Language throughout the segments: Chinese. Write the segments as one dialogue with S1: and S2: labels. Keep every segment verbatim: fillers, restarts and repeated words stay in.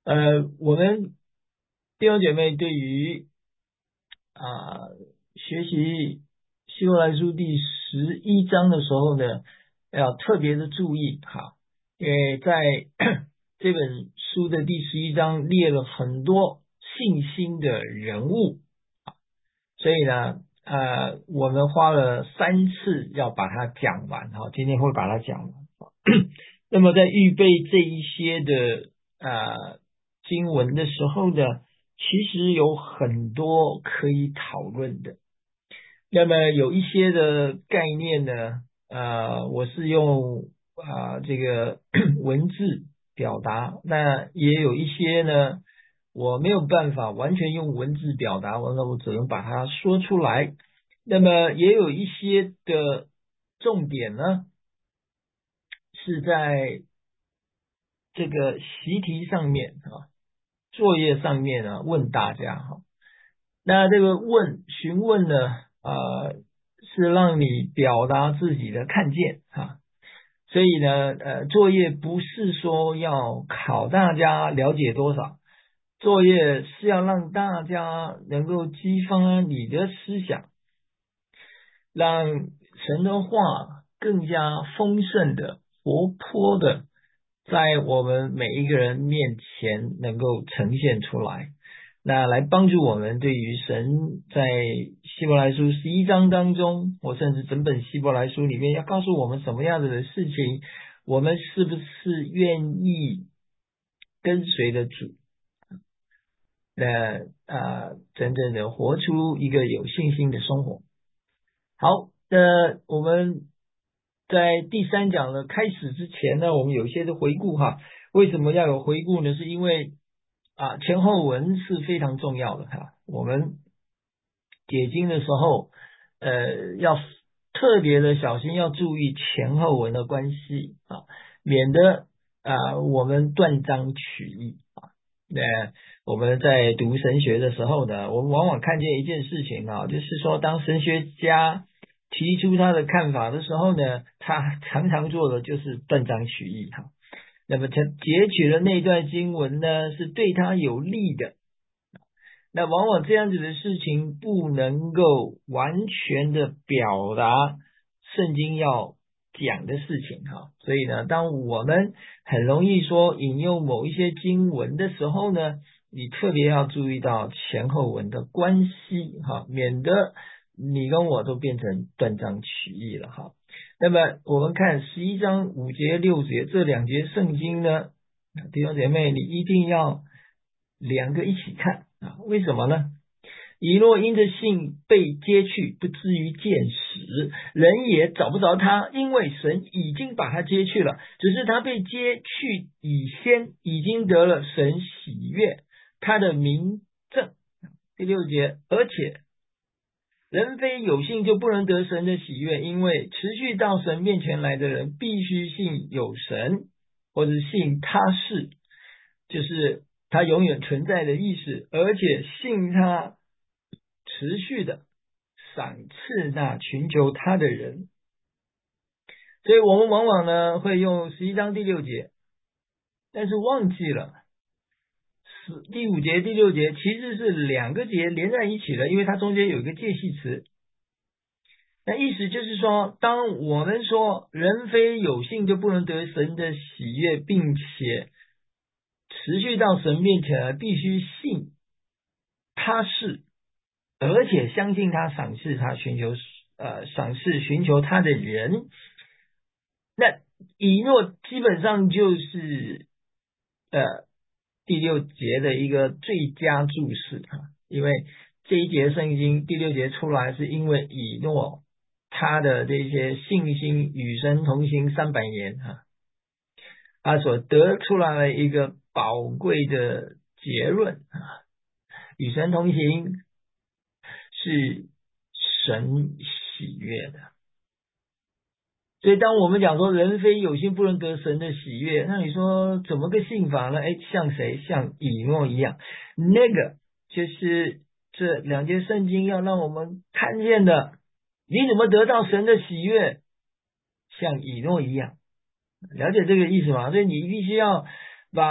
S1: 呃，我们弟兄姐妹对于啊、学习希伯来书第十一章的时候呢，要特别的注意哈，因为在这本书的第十一章列了很多信心的人物，所以呢，呃，我们花了三次要把它讲完哈，今天会把它讲完。那么在预备这一些的呃经文的时候呢，其实有很多可以讨论的。那么有一些的概念呢，呃，我是用啊、呃这个文字表达，那也有一些呢，我没有办法完全用文字表达，完了我只能把它说出来。那么也有一些的重点呢，是在这个习题上面啊，作业上面啊，问大家哈。那这个问询问呢，呃，是让你表达自己的看见啊。所以呢，呃，作业不是说要考大家了解多少，作业是要让大家能够激发你的思想，让神的话更加丰盛的、活泼的，在我们每一个人面前能够呈现出来。那来帮助我们对于神在希伯来书十一章当中，或甚至整本希伯来书里面要告诉我们什么样子的事情，我们是不是愿意跟随着主，那啊、呃真正的活出一个有信心的生活。好，那我们在第三讲的开始之前呢，我们有一些的回顾哈。为什么要有回顾呢？是因为啊前后文是非常重要的哈。我们解经的时候，呃，要特别的小心，要注意前后文的关系啊，免得啊我们断章取义啊。那我们在读神学的时候呢，我们往往看见一件事情啊，就是说当神学家提出他的看法的时候呢，他常常做的就是断章取义哈。那么他截取了那段经文呢，是对他有利的。那往往这样子的事情不能够完全的表达圣经要讲的事情哈，所以呢，当我们很容易说引用某一些经文的时候呢，你特别要注意到前后文的关系哈，免得你跟我都变成断章取义了哈。那么我们看十一章五节六节这两节圣经呢，弟兄姐妹，你一定要两个一起看啊？为什么呢？以诺因着信被接去，不至于见死，人也找不着他，因为神已经把他接去了。只是他被接去以先，已经得了神喜悦他的名证。第六节，而且人非有信就不能得神的喜悦，因为持续到神面前来的人，必须信有神，或者信他是，就是他永远存在的意思，而且信他持续的赏赐那寻求他的人。所以我们往往呢会用十一章第六节，但是忘记了第五节第六节其实是两个节连在一起的，因为它中间有一个介系词。那意思就是说，当我们说人非有信就不能得神的喜悦，并且持续到神面前来，必须信他是，而且相信他赏赐他寻求呃赏赐寻求他的人。那以诺基本上就是呃第六节的一个最佳注释哈，因为这一节圣经第六节出来是因为以诺他的这些信心与神同行三百年哈，他所得出来的一个宝贵的结论啊，与神同行是神喜悦的。所以当我们讲说人非有心不能得神的喜悦，那你说怎么个信法呢？哎，像谁？像以诺一样，那个就是这两节圣经要让我们看见的。你怎么得到神的喜悦？像以诺一样，了解这个意思吗？所以你必须要把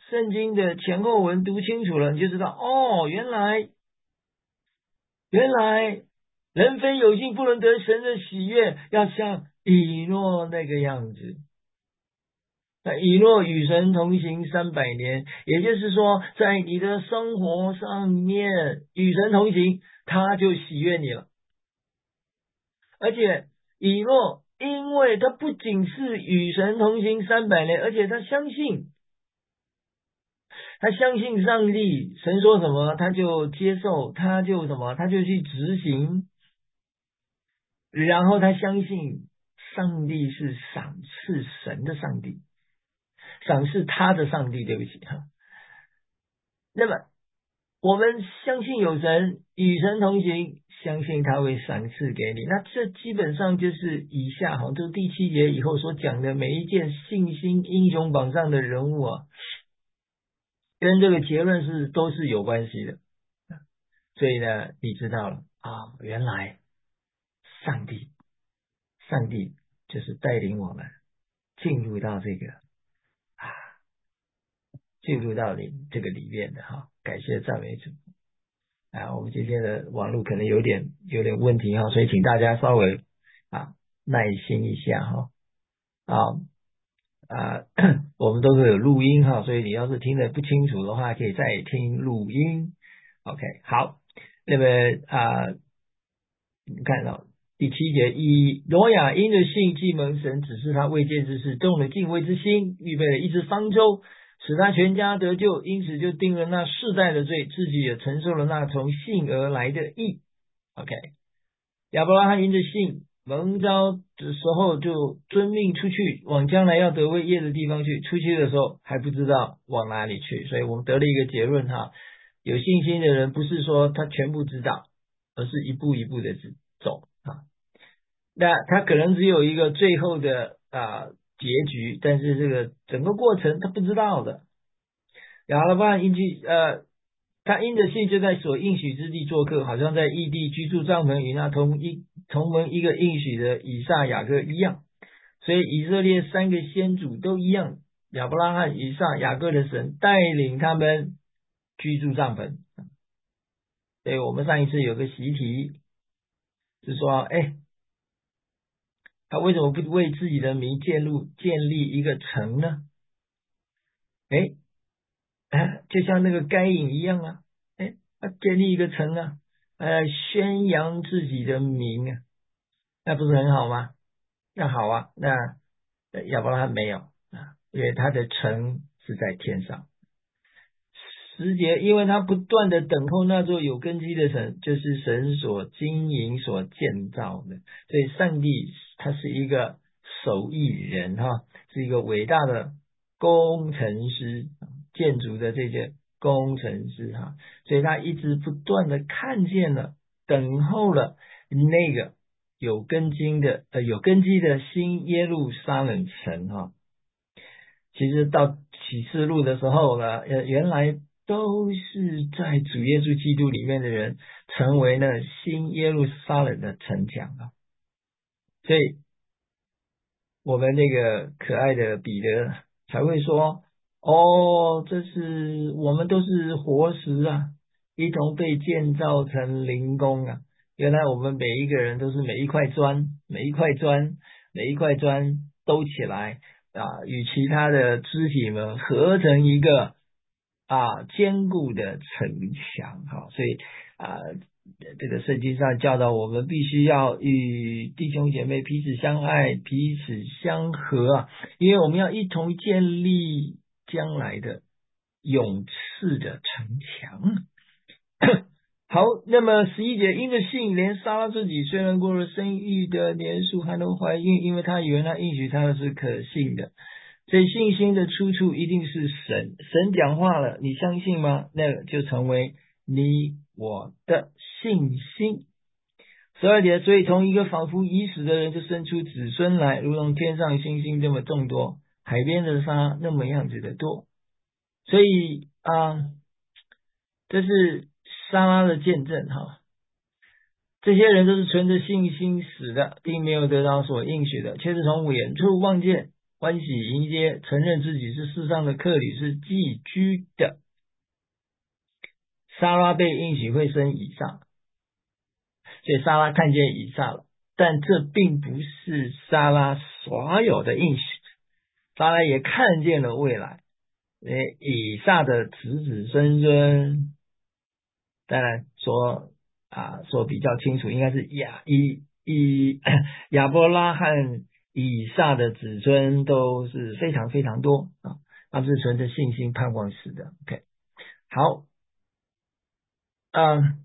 S1: 圣经的前后文读清楚了，你就知道哦，原来原来人非有信不能得神的喜悦，要像以诺那个样子。那以诺与神同行三百年，也就是说，在你的生活上面与神同行，他就喜悦你了。而且以诺，因为他不仅是与神同行三百年，而且他相信，他相信上帝，神说什么他就接受，他就什么他就去执行，然后他相信上帝是赏赐神的上帝，赏赐他的上帝，对不起哈。那么我们相信有神，与神同行，相信他会赏赐给你。那这基本上就是以下哈，就是第七节以后所讲的每一件信心英雄榜上的人物啊，跟这个结论是都是有关系的。所以呢，你知道了啊，原来上帝，上帝就是带领我们进入到这个啊，进入到你这个里面的哈。感谢赞美主。啊，我们今天的网络可能有点有点问题哈，所以请大家稍微啊耐心一下哈。啊啊，我们都是有录音哈，所以你要是听得不清楚的话，可以再听录音。OK， 好，那么啊，你看到第七节，以挪亚因着信既蒙神指示他未见之事，动了敬畏之心，预备了一只方舟，使他全家得救，因此就定了那世代的罪，自己也承受了那从信而来的义。OK， 亚伯拉罕因着信蒙召的时候就遵命出去，往将来要得为业的地方去。出去的时候还不知道往哪里去，所以我们得了一个结论哈，有信心的人不是说他全部知道，而是一步一步的走啊。那他可能只有一个最后的啊结局，但是这个整个过程他不知道的。亚伯拉罕因去呃，他因着信就在所应许之地做客，好像在异地居住帐篷，与那同一同门一个应许的以撒雅各一样。所以以色列三个先祖都一样，亚伯拉罕、以撒、雅各的神带领他们居住帐篷。所以我们上一次有个习题是说，哎，他为什么不为自己的名建立建立一个城呢？哎，就像那个该隐一样啊，哎，他建立一个城啊，呃，宣扬自己的名啊，那不是很好吗？那好啊，那亚伯拉罕没有啊，因为他的城是在天上。十节，因为他不断的等候那座有根基的城，就是神所经营、所建造的。所以上帝他是一个手艺人哈，是一个伟大的工程师，建筑的这些工程师哈，所以他一直不断的看见了、等候了那个有根基的呃有根基的新耶路撒冷城哈。其实到启示录的时候呢，呃，原来都是在主耶稣基督里面的人成为了新耶路撒冷的城墙啊。所以我们那个可爱的彼得才会说，哦，这是我们都是活石啊，一同被建造成灵宫啊。原来我们每一个人都是每一块砖，每一块砖，每一块砖都起来啊，与其他的肢体们合成一个啊坚固的城墙。好，所以啊，这个圣经上教导我们必须要与弟兄姐妹彼此相爱，彼此相合啊，因为我们要一同建立将来的永赐的城墙。好，那么十一节，因着信，连撒拉自己虽然过了生育的年数，还能怀孕，因为他以为那应许他的是可信的。所以信心的出处一定是神，神讲话了，你相信吗？那就成为你我的信心。十二节，所以从一个仿佛已死的人就生出子孙来，如同天上星星这么众多，海边的沙那么样子的多。所以啊，这是撒拉的见证哈。这些人都是存着信心死的，并没有得到所应许的，却是从远处望见， 欢喜迎接，承认自己是世上的客旅，是寄居的。撒拉被应许会生以撒，所以撒拉看见以撒了，但这并不是撒拉所有的应许。撒拉也看见了未来，以撒的子子孙孙，当然说啊，说比较清楚，应该是亚以以亚伯拉罕以撒的子孙都是非常非常多啊，他们是存着信心盼望死的。OK， 好，嗯。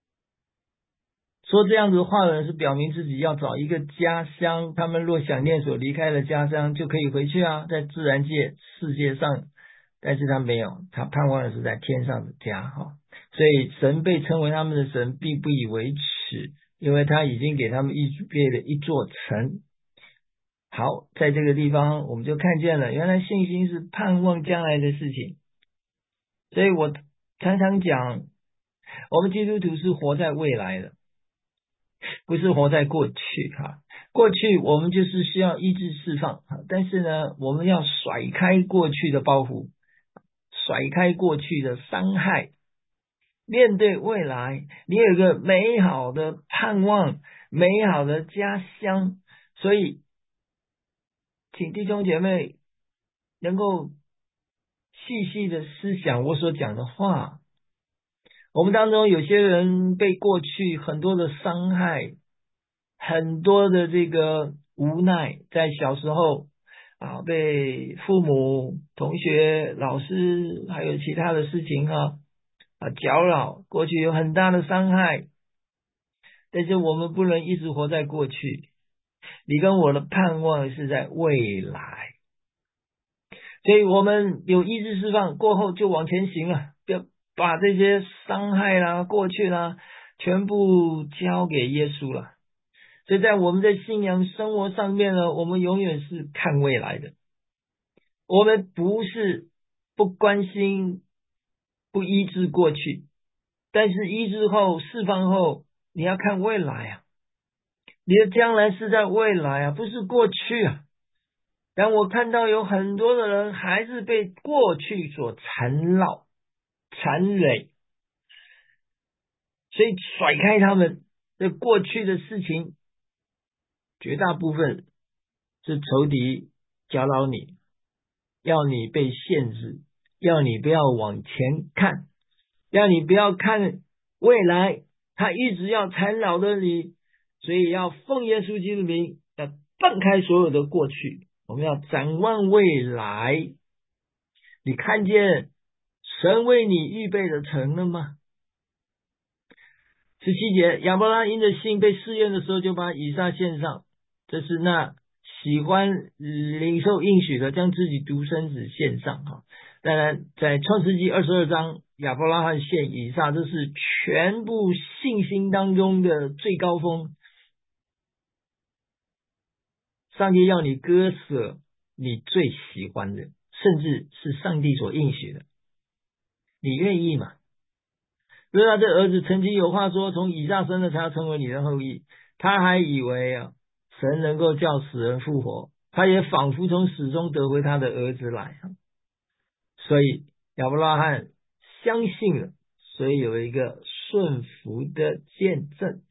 S1: 说这样子的话的人是表明自己要找一个家乡，他们若想念所离开的家乡，就可以回去啊，在自然界世界上，但是他没有，他盼望的是在天上的家哈。所以神被称为他们的神，并不以为耻，因为他已经给他们预备了一座城。好，在这个地方我们就看见了，原来信心是盼望将来的事情。所以我常常讲，我们基督徒是活在未来的，不是活在过去哈。过去我们就是需要医治释放，但是呢，我们要甩开过去的包袱，甩开过去的伤害，面对未来，你有一个美好的盼望，美好的家乡。所以请弟兄姐妹能够细细的思想我所讲的话。我们当中有些人被过去很多的伤害，很多的这个无奈，在小时候啊，被父母、同学、老师还有其他的事情哈啊搅扰，过去有很大的伤害。但是我们不能一直活在过去，你跟我的盼望是在未来，所以我们有意志释放过后就往前行了，不要把这些伤害啦、过去啦全部交给耶稣了。所以在我们的信仰生活上面呢，我们永远是看未来的。我们不是不关心、不医治过去，但是医治后、释放后，你要看未来啊。你的将来是在未来啊，不是过去啊。但我看到有很多的人还是被过去所缠绕、缠累，所以甩开他们的过去的事情，绝大部分是仇敌搅扰你，要你被限制，要你不要往前看，要你不要看未来，他一直要缠绕着你，所以要奉耶稣基督的名，要放开所有的过去，我们要展望未来。你看见神为你预备的城了吗？十七节，亚伯拉因着信被试验的时候，就把以撒献上，这是那喜欢领受应许的，将自己独生子献上哈。当然在创世纪二十二章，亚伯拉罕献以撒，这是全部信心当中的最高峰。上帝要你割舍你最喜欢的，甚至是上帝所应许的，你愿意吗？约拿这儿子曾经有话说，从以撒生的才要成为你的后裔。他还以为啊，神能够叫死人复活，他也仿佛从死中得回他的儿子来。所以亚伯拉罕相信了，所以有一个顺服的见证。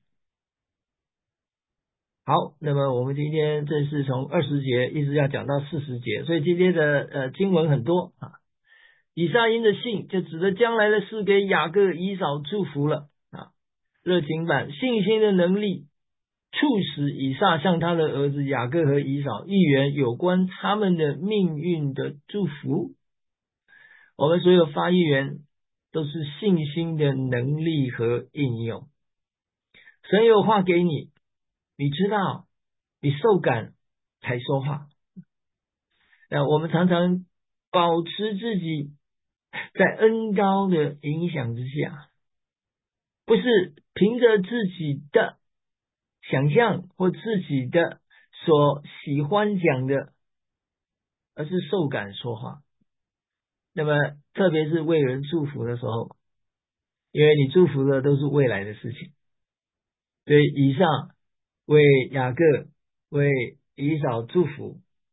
S1: 好，那么我们今天正是从二十节一直要讲到四十节，所以今天的呃经文很多啊。以撒因的信就指着将来的事给雅各、以扫祝福了啊。热情版，信心的能力促使以撒向他的儿子雅各和以扫预言有关他们的命运的祝福。我们所有发预言都是信心的能力和应用。神有话给你，你知道，你受感才说话。那我们常常保持自己在恩膏的影响之下，不是凭着自己的想象或自己的所喜欢讲的，而是受感说话。那么特别是为人祝福的时候，因为你祝福的都是未来的事情，所以以上为雅各、为以扫祝福，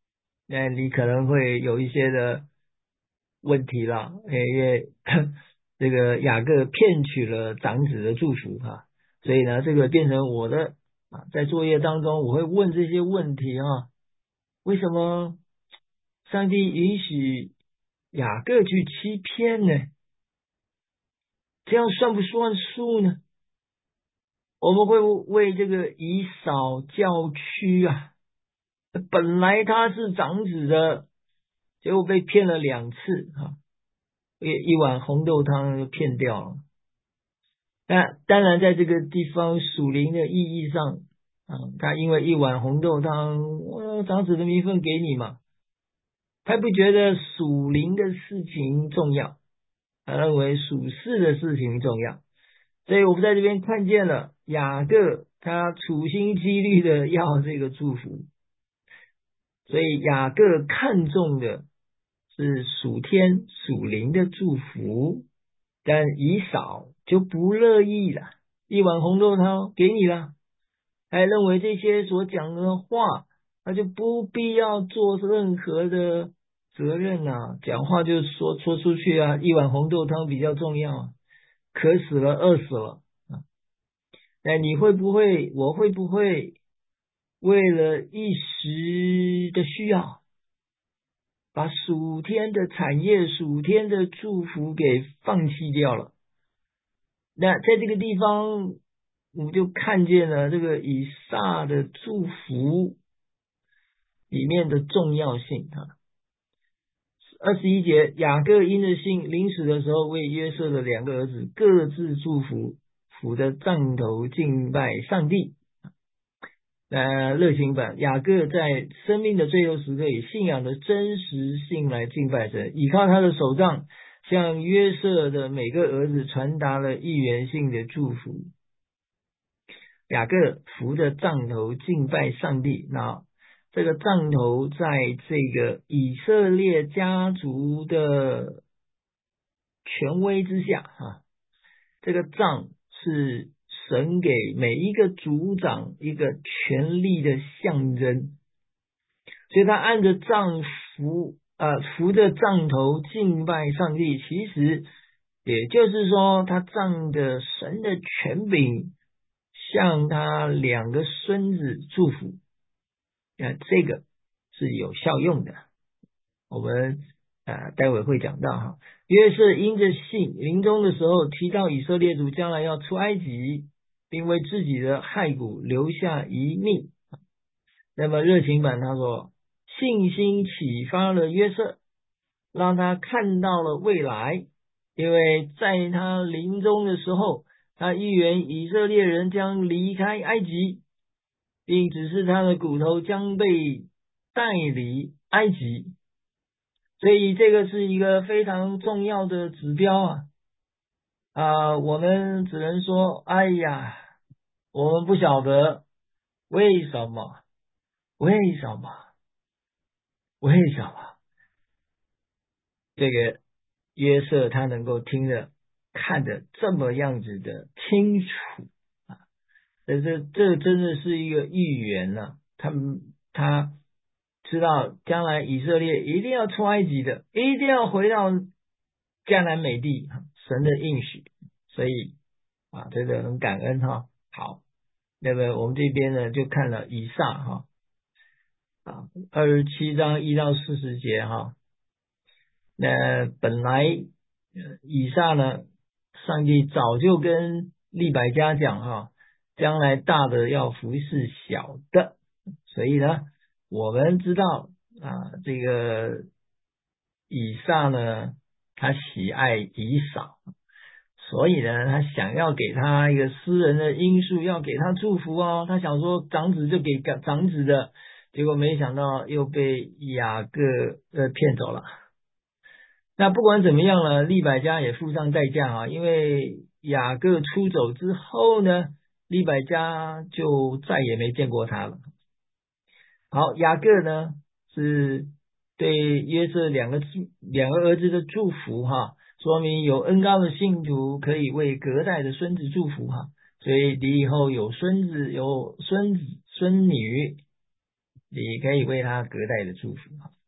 S1: 那你可能会有一些的问题啦，因为这个雅各骗取了长子的祝福哈，所以呢，这个变成我的啊，在作业当中我会问这些问题啊，为什么上帝允许雅各去欺骗呢？这样算不算数呢？我们会为这个以扫叫屈啊，本来他是长子的，结果被骗了两次啊，一一碗红豆汤就骗掉了。那当然，在这个地方属灵的意义上啊，他因为一碗红豆汤，我长子的名分给你嘛，他不觉得属灵的事情重要，他认为属世的事情重要。所以我们在这边看见了雅各他处心积虑的要这个祝福，所以雅各看重的是属天属灵的祝福，但以扫就不乐意了，一碗红豆汤给你了，还认为这些所讲的话，他就不必要做任何的责任啊，讲话就说说出去啊，一碗红豆汤比较重要啊，渴死了饿死了啊。那你会不会我会不会为了一时的需要，把属天的产业属天的祝福给放弃掉了？那在这个地方我们就看见了这个以撒的祝福里面的重要性啊。二十一节，雅各因着信临死的时候，为约瑟的两个儿子各自祝福，扶着杖头敬拜上帝。呃，热情版，雅各在生命的最后时刻，以信仰的真实性来敬拜神，依靠他的手杖，向约瑟的每个儿子传达了一元性的祝福。雅各扶着杖头敬拜上帝，那这个杖头在这个以色列家族的权威之下啊，这个杖是神给每一个族长一个权力的象征，所以他按着杖扶呃扶着杖头敬拜上帝，其实也就是说他仗着神的权柄向他两个孙子祝福，那这个是有效用的。我们呃待会会讲到哈，约瑟因着信临终的时候提到以色列族将来要出埃及，并为自己的骸骨留下遗命。那么热情版他说，信心启发了约瑟，让他看到了未来，因为在他临终的时候，他预言以色列人将离开埃及，并指示他的骨头将被带离埃及，所以这个是一个非常重要的指标啊！啊，我们只能说，哎呀，我们不晓得为什么，为什么，为什么这个约瑟他能够听得看得这么样子的清楚啊？这这这真的是一个预言呢、啊。他们他知道将来以色列一定要出埃及的，一定要回到迦南美地，神的应许，所以啊，这个很感恩哈。好，那么我们这边呢就看了以撒哈啊，二十七章一到四十节哈。那本来以撒呢，上帝早就跟利百加讲哈，将来大的要服侍小的，所以呢，我们知道啊，这个以撒呢，他喜爱以扫，所以呢，他想要给他一个私人的因素，要给他祝福哦。他想说长子就给长子的，结果没想到又被雅各呃骗走了。那不管怎么样了，利百加也付上代价啊，因为雅各出走之后呢，利百加就再也没见过他了。好，雅各呢是对约瑟两个两个儿子的祝福哈，说明有恩高的信徒可以为隔代的孙子祝福哈，所以你以后有孙子有孙子孙女，你可以为他隔代的祝福哈。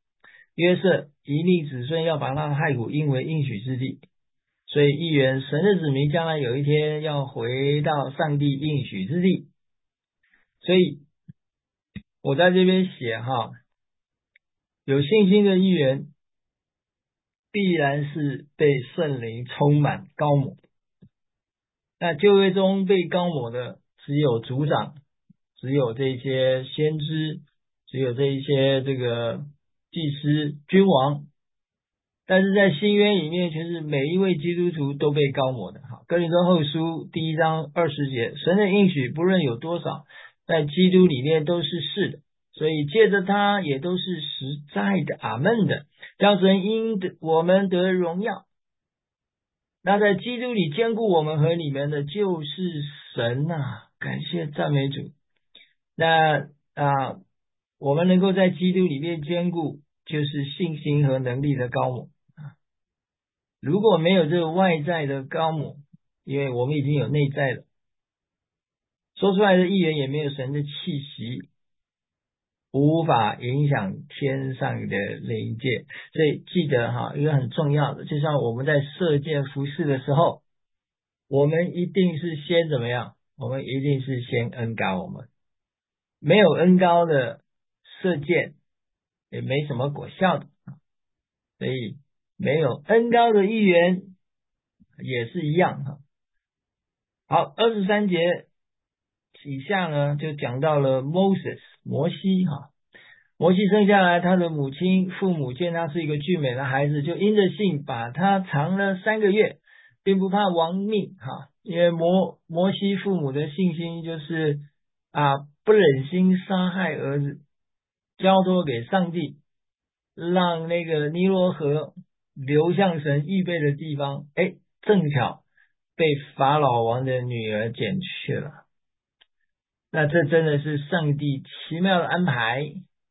S1: 约瑟一命子孙要把那骸骨应为应许之地，所以预言神的子民将来有一天要回到上帝应许之地。所以我在这边写哈，有信心的预言必然是被圣灵充满高抹。那旧约中被高抹的只有族长，只有这些先知，只有这一些这个祭司君王，但是在新约里面却是每一位基督徒都被高抹的。好，哥林多后书第一章二十节，神的应许不论有多少，在基督里面都是是的，所以借着他也都是实在的，阿们的，叫神因我们得荣耀。那在基督里坚固我们和你们的就是神啊，感谢赞美主。那啊，我们能够在基督里面坚固，就是信心和能力的高抹。如果没有这个外在的高抹，因为我们已经有内在了，说出来的预言也没有神的气息，无法影响天上的灵界。所以记得哈，一个很重要的，就像我们在射箭服侍的时候，我们一定是先怎么样？我们一定是先恩膏我们，没有恩膏的射箭也没什么果效的，所以没有恩膏的预言也是一样哈。好，二十三节以下呢，就讲到了 Moses 摩西哈。摩西生下来，他的母亲父母见他是一个俊美的孩子，就因着信把他藏了三个月，并不怕亡命哈。因为摩摩西父母的信心就是啊，不忍心杀害儿子，交托给上帝，让那个尼罗河流向神预备的地方，哎，正巧被法老王的女儿捡去了。那这真的是上帝奇妙的安排。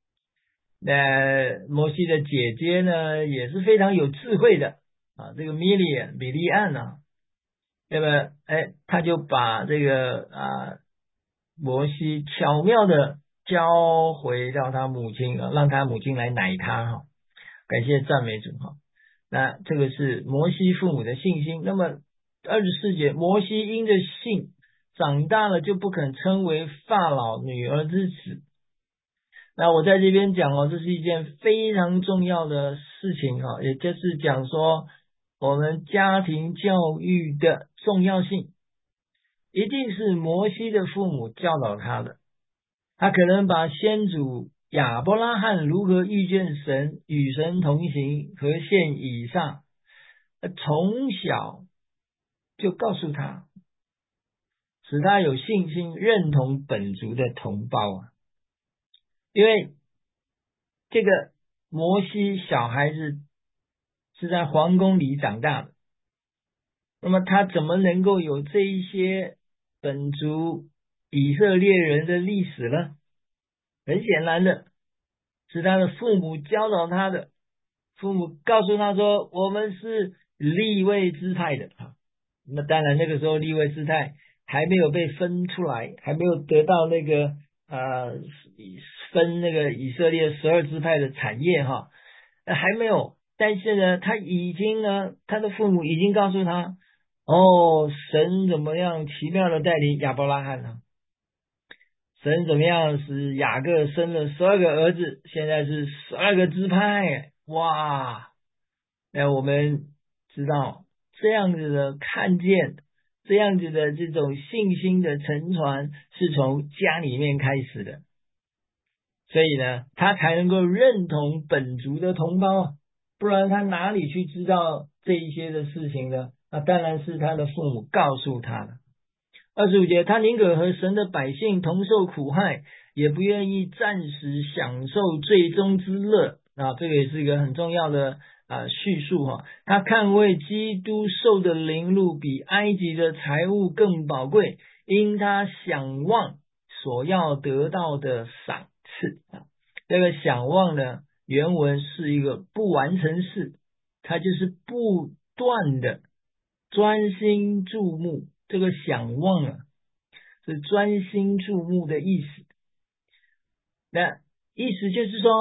S1: 那摩西的姐姐呢，也是非常有智慧的啊，这个米利米利暗啊，那么哎，他就把这个啊摩西巧妙的交回到他母亲啊，让他母亲来奶他哈。感谢赞美主哈。那这个是摩西父母的信心。那么二十四节，摩西因着信长大了，就不肯称为法老女儿之子。那我在这边讲哦，这是一件非常重要的事情哈，也就是讲说我们家庭教育的重要性，一定是摩西的父母教导他的。他可能把先祖亚伯拉罕如何遇见神、与神同行和献以撒，从小就告诉他，使他有信心认同本族的同胞啊。因为这个摩西小孩子是在皇宫里长大的，那么他怎么能够有这一些本族以色列人的历史呢？很显然的是他的父母教导他的，父母告诉他说我们是利未支派的。那当然那个时候利未支派还没有被分出来，还没有得到那个呃分那个以色列十二支派的产业哈，还没有。但是呢，他已经呢，他的父母已经告诉他，哦，神怎么样奇妙的带领亚伯拉罕呢？神怎么样使雅各生了十二个儿子，现在是十二个支派，哇！那我们知道这样子的看见，这样子的这种信心的承传是从家里面开始的，所以呢，他才能够认同本族的同胞，不然他哪里去知道这一些的事情呢？那当然是他的父母告诉他的。二十五节，他宁可和神的百姓同受苦害，也不愿意暂时享受最终之乐啊！这个也是一个很重要的啊叙述哈。他看为基督受的凌辱比埃及的财物更宝贵，因他想望所要得到的赏赐啊。这个想望呢，原文是一个不完成式，它就是不断的专心注目。这个想望啊，是专心注目的意思。那意思就是说，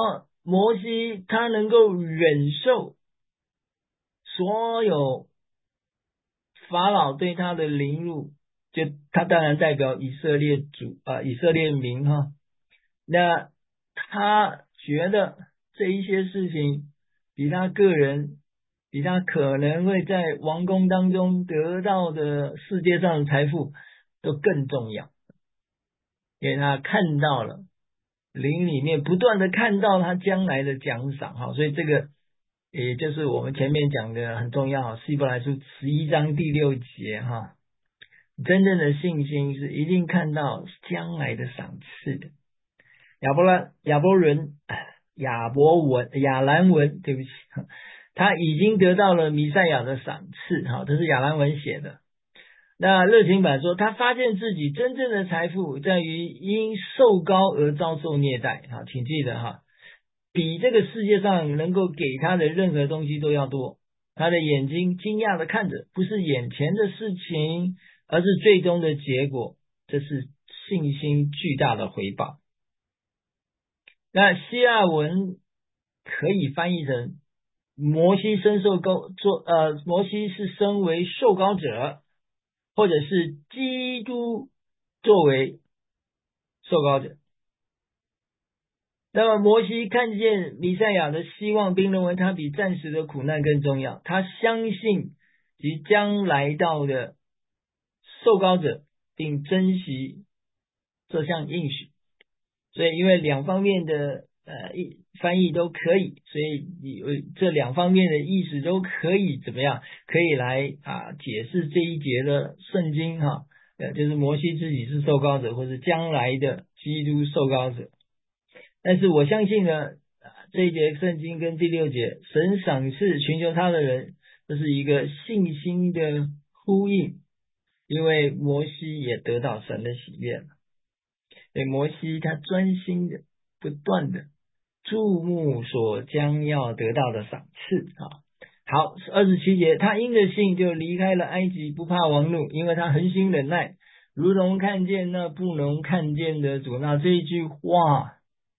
S1: 摩西他能够忍受所有法老对他的凌辱，就他当然代表以色列主啊、呃、以色列民哈。那他觉得这一些事情比他个人，比他可能会在王宫当中得到的世界上的财富都更重要，因为他看到了灵里面不断的看到他将来的奖赏哈，所以这个也就是我们前面讲的很重要，希伯来书十一章第六节哈，真正的信心是一定看到将来的赏赐的。亚伯拉亚伯伦亚伯文亚兰文，对不起，他已经得到了弥赛亚的赏赐哈，这是亚兰文写的。那热情版说，他发现自己真正的财富在于因受膏而遭受虐待哈，请记得哈，比这个世界上能够给他的任何东西都要多。他的眼睛惊讶的看着，不是眼前的事情，而是最终的结果，这是信心巨大的回报。那希腊文可以翻译成摩西身受膏做呃，摩西是身为受膏者，或者是基督作为受膏者。那么摩西看见弥赛亚的希望，并认为他比暂时的苦难更重要，他相信即将来到的受膏者，并珍惜这项应许。所以因为两方面的呃翻译都可以，所以这两方面的意思都可以怎么样，可以来啊解释这一节的圣经哈，呃就是摩西自己是受膏者，或是将来的基督受膏者。但是我相信呢，这一节圣经跟第六节，神赏赐寻求他的人，这是一个信心的呼应，因为摩西也得到神的喜悦了。所以摩西他专心的不断的注目所将要得到的赏赐啊。好，二十七节，他因着信就离开了埃及，不怕王怒，因为他恒心忍耐，如同看见那不能看见的主。那这一句话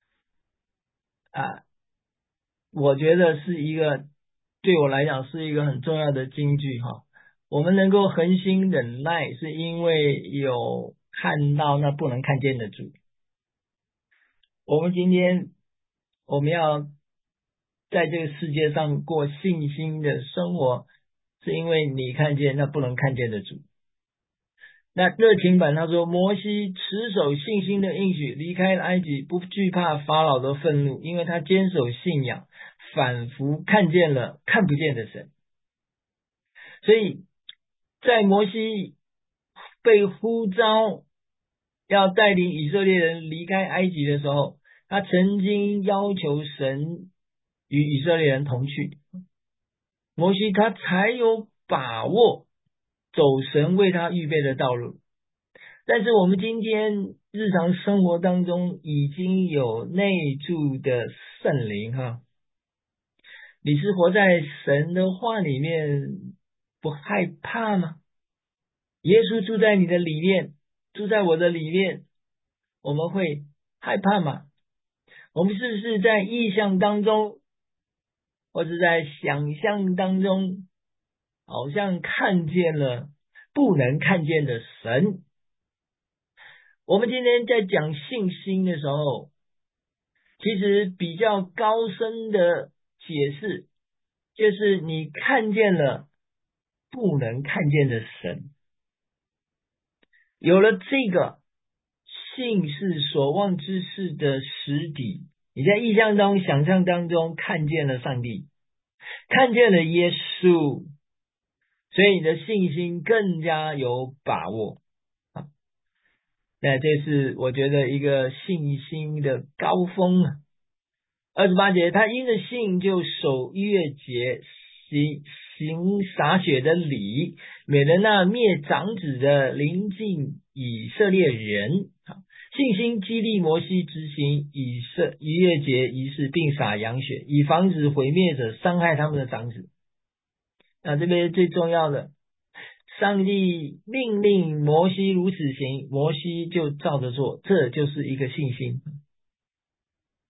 S1: 啊，我觉得是一个对我来讲是一个很重要的金句哈。我们能够恒心忍耐，是因为有看到那不能看见的主。我们今天我们要在这个世界上过信心的生活，是因为你看见那不能看见的主。那热情版他说，摩西持守信心的应许，离开了埃及，不惧怕法老的愤怒，因为他坚守信仰，反复看见了看不见的神。所以在摩西被呼召要带领以色列人离开埃及的时候，他曾经要求神与以色列人同去，摩西他才有把握走神为他预备的道路。但是我们今天日常生活当中已经有内住的圣灵哈，你是活在神的话里面，不害怕吗？耶稣住在你的里面，住在我的里面，我们会害怕吗？我们是不是在意象当中，或者在想象当中，好像看见了不能看见的神？我们今天在讲信心的时候，其实比较高深的解释，就是你看见了不能看见的神。有了这个，信是所望之事的实底，你在意象当中、想象当中看见了上帝，看见了耶稣，所以你的信心更加有把握。那这是我觉得一个信心的高峰。二十八节，他因着信就守逾越节，行行洒血的礼，免得那灭长子的临近以色列人。信心激励摩西执行以色逾越节仪式，并洒羊血，以防止毁灭者伤害他们的长子。那这边最重要的，上帝命令摩西如此行，摩西就照着做，这就是一个信心。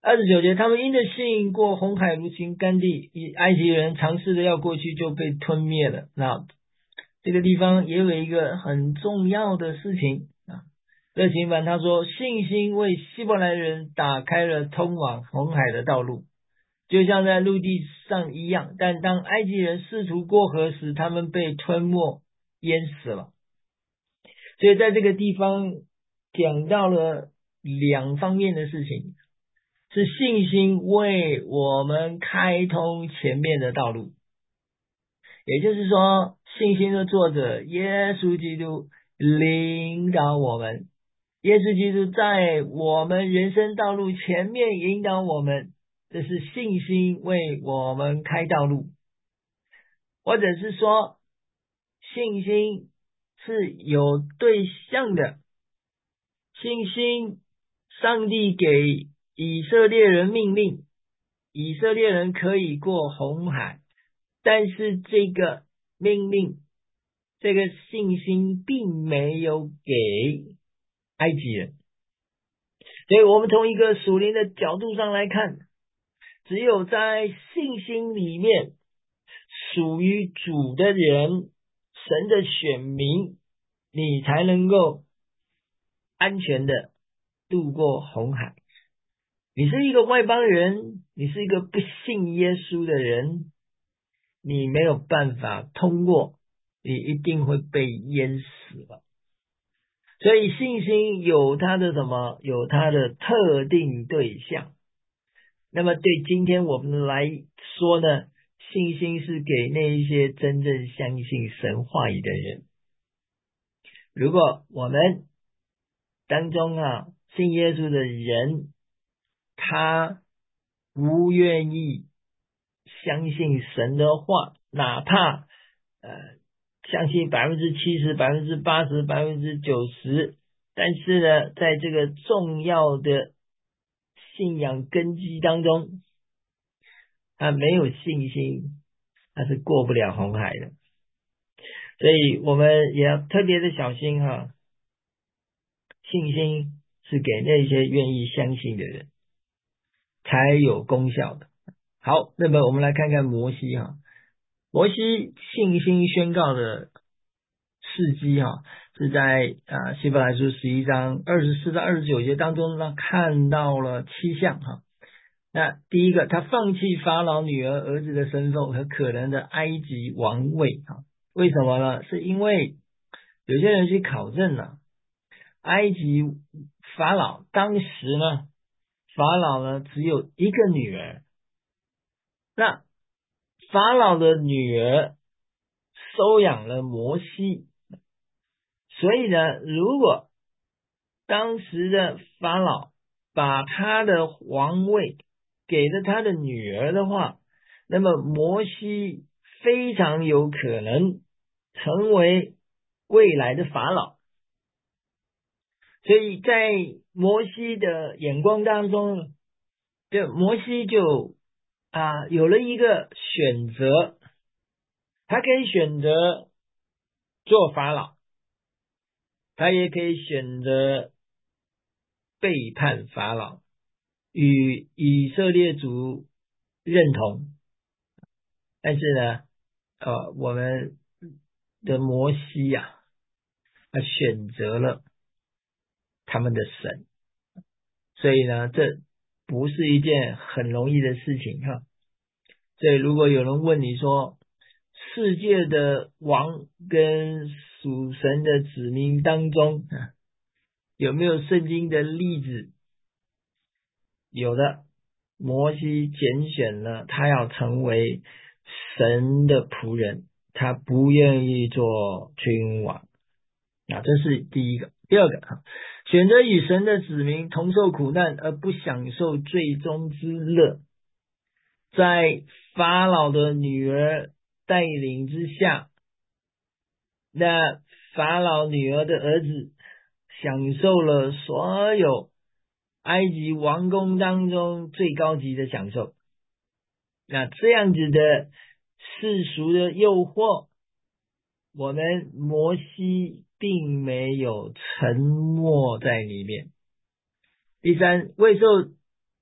S1: 二十九节，他们因着信过红海如行干地，以埃及人尝试的要过去就被吞灭了。那这个地方也有一个很重要的事情啊。热情版他说，信心为希伯来人打开了通往红海的道路，就像在陆地上一样，但当埃及人试图过河时，他们被吞没淹死了。所以在这个地方讲到了两方面的事情，是信心为我们开通前面的道路，也就是说信心的作者耶稣基督领导我们，耶稣基督在我们人生道路前面引导我们，这是信心为我们开道路。或者是说信心是有对象的，信心上帝给以色列人命令，以色列人可以过红海，但是这个命令，这个信心并没有给埃及人。所以我们从一个属灵的角度上来看，只有在信心里面属于主的人，神的选民，你才能够安全的渡过红海。你是一个外邦人，你是一个不信耶稣的人，你没有办法通过，你一定会被淹死了。所以信心有它的什么？有它的特定对象。那么对今天我们来说呢，信心是给那一些真正相信神话语的人。如果我们当中啊信耶稣的人，他不愿意相信神的话，哪怕呃相信百分之七十、百分之八十、百分之九十，但是呢，在这个重要的信仰根基当中，他没有信心，他是过不了红海的。所以我们也要特别的小心哈，信心是给那些愿意相信的人才有功效的。好，那么我们来看看摩西哈，摩西信心宣告的事迹哈，是在啊希伯来书十一章二十四到二十九节当中呢，看到了七项哈。那第一个，他放弃法老女儿儿子的身份和可能的埃及王位哈，为什么呢？是因为有些人去考证了，埃及法老当时呢，法老呢只有一个女儿，那法老的女儿收养了摩西，所以呢，如果当时的法老把他的皇位给了他的女儿的话，那么摩西非常有可能成为未来的法老。所以在摩西的眼光当中，就摩西就啊有了一个选择，他可以选择做法老，他也可以选择背叛法老，与以色列族认同。但是呢呃我们的摩西呀、啊，他选择了他们的神，所以呢这不是一件很容易的事情哈。所以如果有人问你说，世界的王跟属神的子民当中有没有圣经的例子？有的，摩西拣选了他要成为神的仆人，他不愿意做君王。那这是第一个。第二个，选择与神的子民同受苦难而不享受最终之乐，在法老的女儿带领之下，那法老女儿的儿子享受了所有埃及王宫当中最高级的享受。那这样子的世俗的诱惑，我们摩西并没有沉默在里面。第三，未受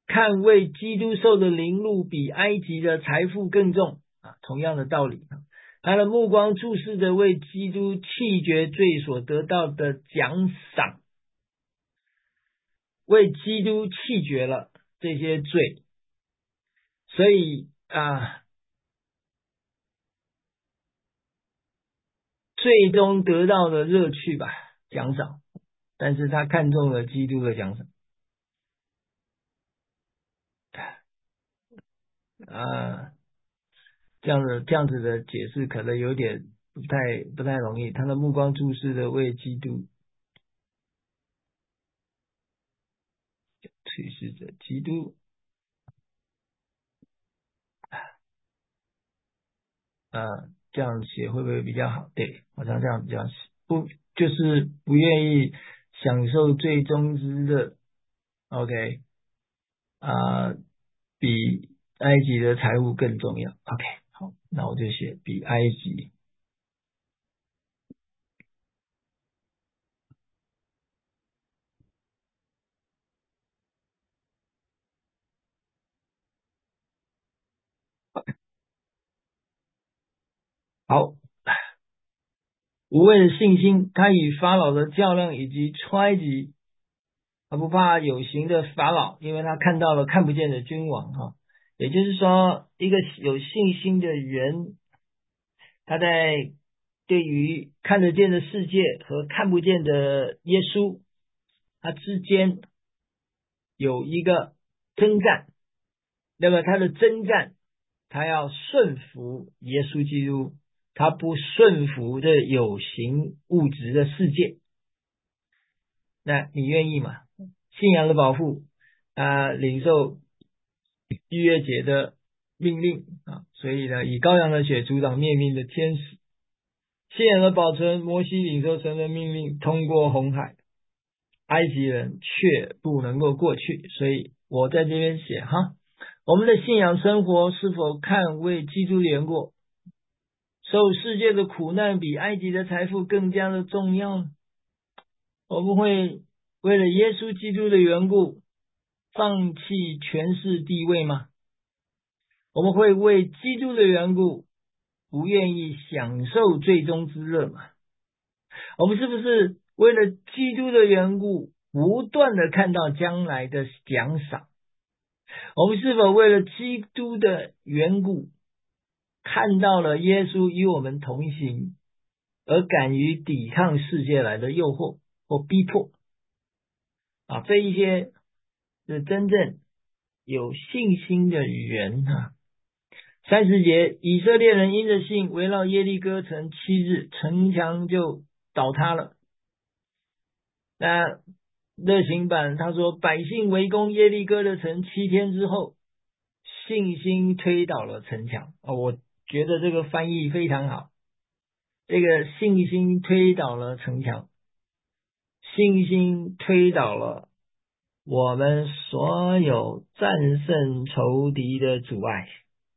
S1: 看为基督受的凌辱比埃及的财富更重啊，同样的道理，他的目光注视着为基督弃绝罪所得到的奖赏，为基督弃绝了这些罪，所以啊，最终得到的乐趣吧，奖赏，但是他看中了基督的奖赏啊，这样的这样子的解释可能有点不太不太容易。他的目光注视的为基督启示着基督啊，这样写会不会比较好？对，好像这样比较不就是不愿意享受最终之乐。OK 啊，比埃及的财物更重要。OK， 好，那我就写比埃及。好，无畏的信心，他以法老的较量以及揣及，他不怕有形的法老，因为他看到了看不见的君王哈。也就是说，一个有信心的人，他在对于看得见的世界和看不见的耶稣，他之间有一个征战。那么他的征战，他要顺服耶稣基督，他不顺服这有形物质的世界。那你愿意吗？信仰的保护啊、呃，领受逾越节的命令啊，所以呢，以羔羊的血阻挡灭命的天使。信仰的保存，摩西领受神的命令，通过红海，埃及人却不能够过去。所以我在这边写哈，我们的信仰生活是否看为基督连过，受世界的苦难比埃及的财富更加的重要呢？我们会为了耶稣基督的缘故放弃权势地位吗？我们会为基督的缘故不愿意享受最终之乐吗？我们是不是为了基督的缘故不断的看到将来的奖赏？我们是否为了基督的缘故看到了耶稣与我们同行，而敢于抵抗世界来的诱惑或逼迫啊？这一些是真正有信心的人啊。三十节，以色列人因着信围绕耶利哥城七日，城墙就倒塌了。那热行版他说，百姓围攻耶利哥的城七天之后，信心推倒了城墙。哦，我觉得这个翻译非常好。这个信心推倒了城墙，信心推倒了我们所有战胜仇敌的阻碍。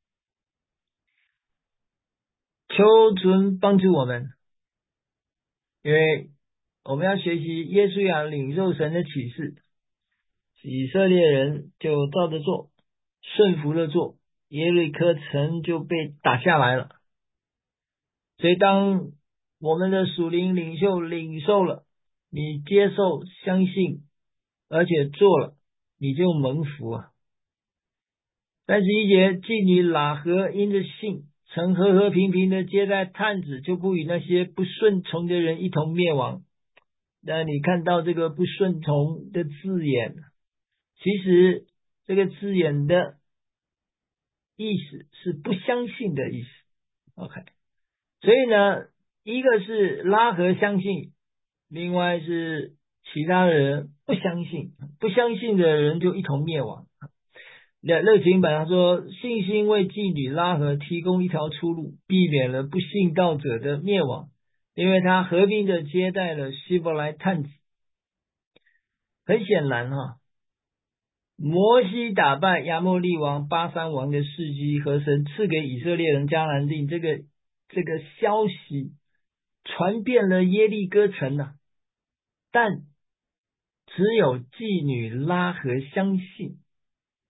S1: 求主帮助我们，因为我们要学习耶稣亚领受神的启示，以色列人就照着做，顺服了做，耶利哥城就被打下来了。所以当我们的属灵领袖领受了，你接受相信而且做了，你就蒙福啊。三十一节，妓女喇合因着信曾和和平平的接待探子，就不与那些不顺从的人一同灭亡。那你看到这个不顺从的字眼，其实这个字眼的意思是不相信的意思。 OK， 所以呢，一个是拉合相信，另外是其他的人不相信，不相信的人就一同灭亡。那热情版他说，信心为妓女拉合提供一条出路，避免了不信道者的灭亡，因为他合并的接待了希伯来探子。很显然哈，摩西打败亚摩利王巴珊王的事迹和神赐给以色列人迦南地这个这个消息传遍了耶利哥城啊，但只有妓女拉合相信，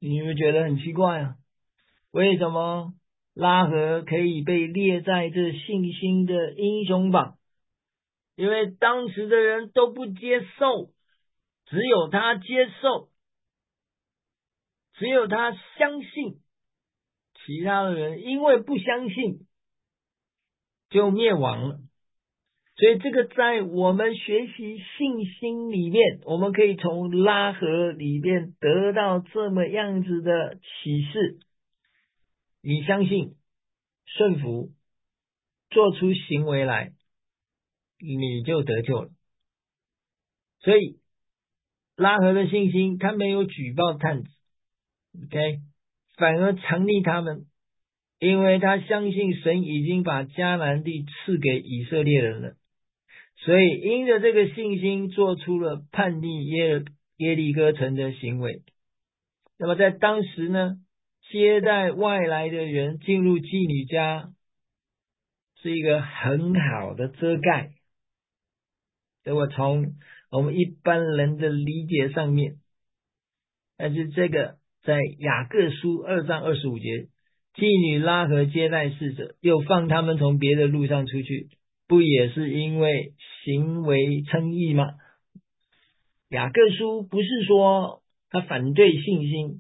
S1: 你会觉得很奇怪啊？为什么拉合可以被列在这信心的英雄榜？因为当时的人都不接受，只有他接受，只有他相信，其他的人因为不相信就灭亡了。所以这个在我们学习信心里面，我们可以从拉合里面得到这么样子的启示。你相信，顺服，做出行为来，你就得救了。所以拉合的信心，他没有举报探子 OK， 反而常立他们，因为他相信神已经把迦南地赐给以色列人了，所以因着这个信心做出了叛逆耶耶利哥城的行为。那么在当时呢，接待外来的人进入妓女家是一个很好的遮盖。如果从我们一般人的理解上面，但是这个在雅各书二章二十五节，妓女拉合接待侍者，又放他们从别的路上出去，不也是因为行为称义吗？雅各书不是说他反对信心，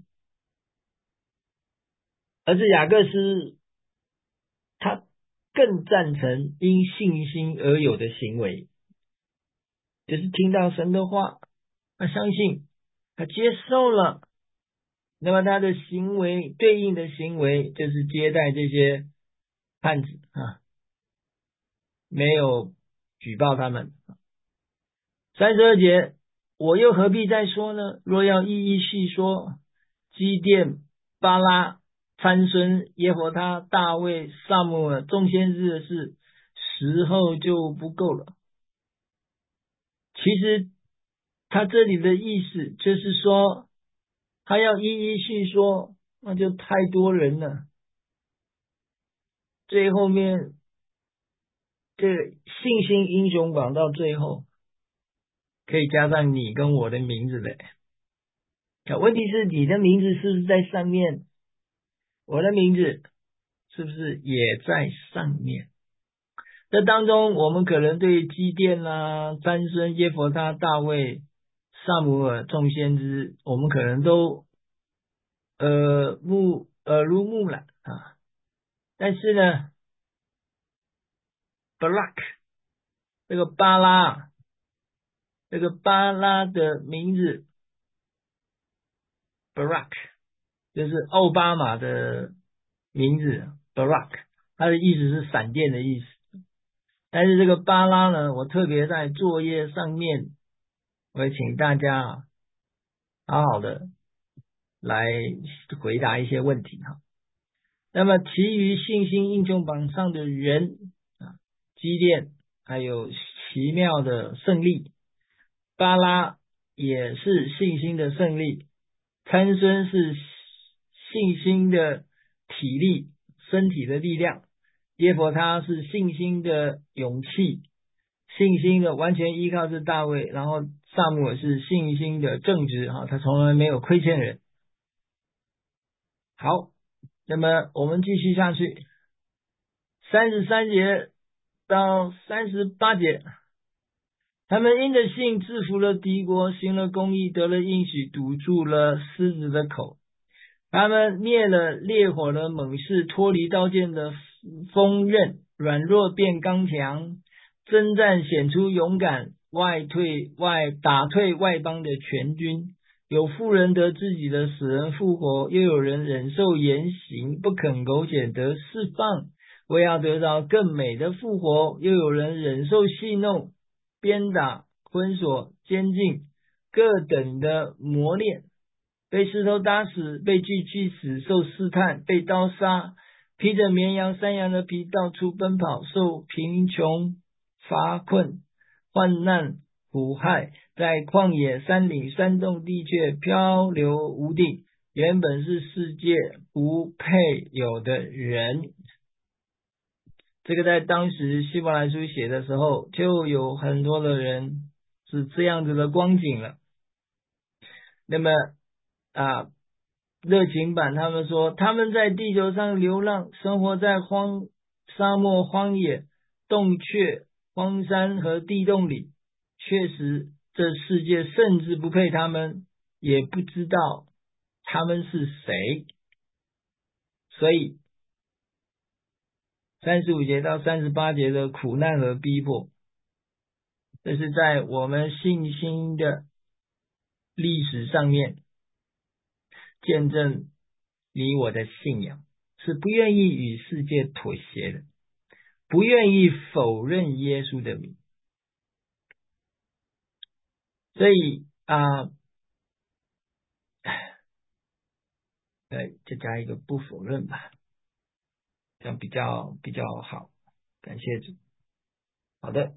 S1: 而是雅各书他更赞成因信心而有的行为，就是听到神的话，他相信，他接受了，那么他的行为对应的行为就是接待这些汉子啊，没有举报他们。三十二节，我又何必再说呢？若要一一细说，基甸、巴拉、参孙、耶和他、大卫、撒母耳、众先知的事，时候就不够了。其实他这里的意思就是说，他要一一细说，那就太多人了。最后面这个信心英雄榜到最后可以加上你跟我的名字的，问题是你的名字是不是在上面？我的名字是不是也在上面？这当中我们可能对基甸啦、参孙、耶弗他、大卫、撒母耳、众先知，我们可能都呃目耳濡目染啊。但是呢 Barak 这个巴拉，这个巴拉的名字 Barak 就是奥巴马的名字 Barak， 它的意思是闪电的意思。但是这个巴拉呢，我特别在作业上面，我也请大家好好的来回答一些问题哈。那么其余信心英雄榜上的人啊，基甸还有奇妙的胜利，巴拉也是信心的胜利，参孙是信心的体力，身体的力量，耶弗他是信心的勇气，信心的完全依靠是大卫，然后撒母耳是信心的正直啊，他从来没有亏欠人。好，那么我们继续下去，三十三节到三十八节，他们因着信制服了敌国，行了公义，得了应许，堵住了狮子的口。他们灭了烈火的猛士，脱离刀剑的锋刃，软弱变刚强，征战显出勇敢，外退外打退外邦的全军。有妇人得自己的死人复活，又有人忍受严刑，不肯苟且得释放，为要得到更美的复活。又有人忍受戏弄、鞭打、捆锁、监禁，各等的磨练，被石头打死，被锯去死，受试探，被刀杀，披着绵羊山羊的皮到处奔跑，受贫穷乏困患难苦害，在旷野山岭山洞地却漂流无定，原本是世界不配有的人。这个在当时希伯来书写的时候，就有很多的人是这样子的光景了。那么啊热情版他们说，他们在地球上流浪，生活在荒沙漠、荒野、洞穴、荒山和地洞里。确实，这世界甚至不配他们，也不知道他们是谁。所以三十五节到三十八节的苦难和逼迫，这是在我们信心的历史上面见证你我的信仰，是不愿意与世界妥协的，不愿意否认耶稣的名。所以啊，呃，就加一个不否认吧，这样比较比较好。感谢主。好的，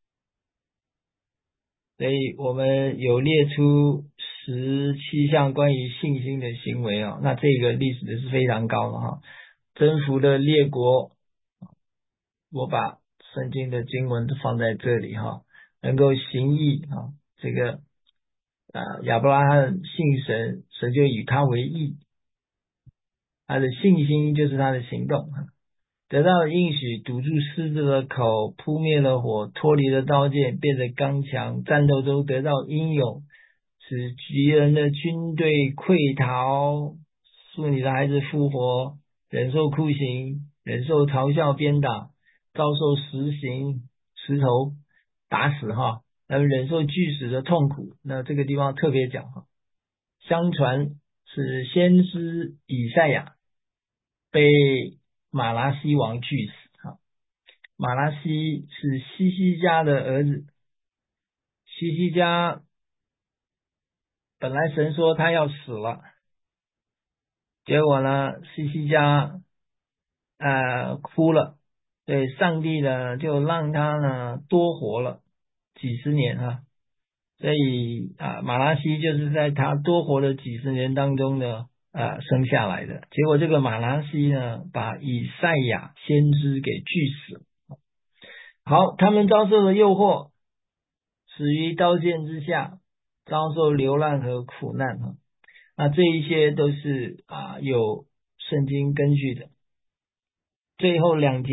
S1: 所以我们有列出十七项关于信心的行为哦，那这个历史的是非常高的哈，征服的列国，我把圣经的经文都放在这里哈，能够行义哈，这个啊亚伯拉罕信神，神就以他为义，他的信心就是他的行动，得到应许，堵住狮子的口，扑灭了火，脱离了刀剑，变得刚强，战斗中得到英勇，使敌人的军队溃逃，恕你的孩子复活，忍受酷刑，忍受嘲笑鞭打，遭受石刑石头打死哈，那么忍受巨死的痛苦。那这个地方特别讲哈，相传是先知以赛亚被马拉西王锯死。马拉西是西西家的儿子，西西家本来神说他要死了，结果呢，西西家呃哭了，对，上帝呢就让他呢多活了几十年啊，所以啊马拉西就是在他多活的几十年当中呢啊生下来的，结果这个马拉西呢把以赛亚先知给锯死了。好，他们遭受了诱惑，死于刀剑之下，遭受流浪和苦难哈。那这一些都是啊有圣经根据的。最后两节，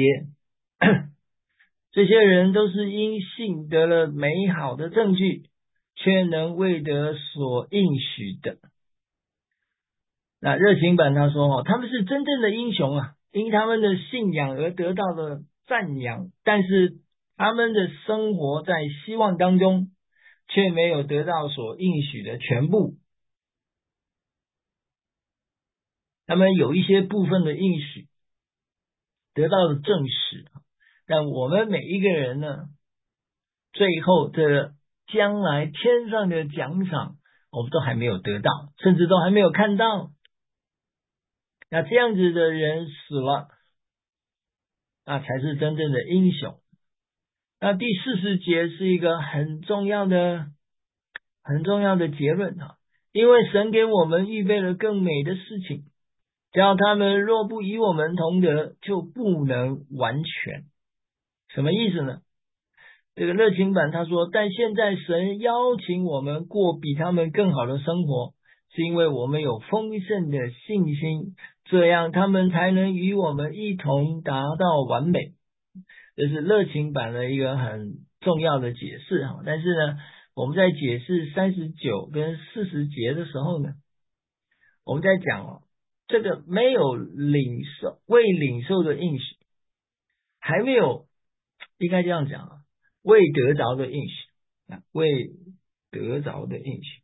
S1: 这些人都是因信得了美好的证据，却能未得所应许的。那热情版他说哦，他们是真正的英雄啊，因他们的信仰而得到了赞扬，但是他们的生活在希望当中，却没有得到所应许的全部。他们有一些部分的应许得到了证实，但我们每一个人呢，最后这将来天上的奖赏，我们都还没有得到，甚至都还没有看到。那这样子的人死了，那才是真正的英雄。那第四十节是一个很重要的、很重要的结论啊，因为神给我们预备了更美的事情，叫他们若不与我们同得，就不能完全。什么意思呢？这个热情版他说，但现在神邀请我们过比他们更好的生活，是因为我们有丰盛的信心，这样他们才能与我们一同达到完美。这是热情版的一个很重要的解释哈。但是呢，我们在解释三十九跟四十节的时候呢，我们在讲哦，这个没有领受未领受的应许，还没有，应该这样讲啊，未得着的应许啊，未得着的应许。